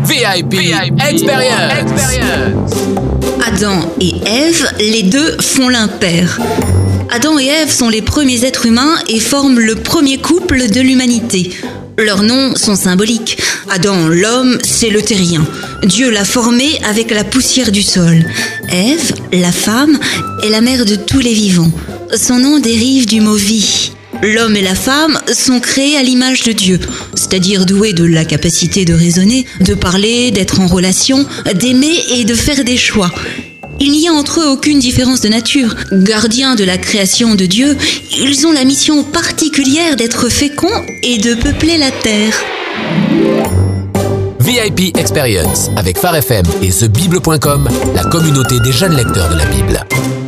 VIP Experience. Adam et Ève, les deux font l'impair. Adam et Ève sont les premiers êtres humains et forment le premier couple de l'humanité. Leurs noms sont symboliques. Adam, l'homme, c'est le terrien. Dieu l'a formé avec la poussière du sol. Ève, la femme, est la mère de tous les vivants. Son nom dérive du mot vie. L'homme et la femme sont créés à l'image de Dieu, c'est-à-dire doués de la capacité de raisonner, de parler, d'être en relation, d'aimer et de faire des choix. Il n'y a entre eux aucune différence de nature. Gardiens de la création de Dieu, ils ont la mission particulière d'être féconds et de peupler la terre. VIP Experience avec Phare FM et TheBible.com, la communauté des jeunes lecteurs de la Bible.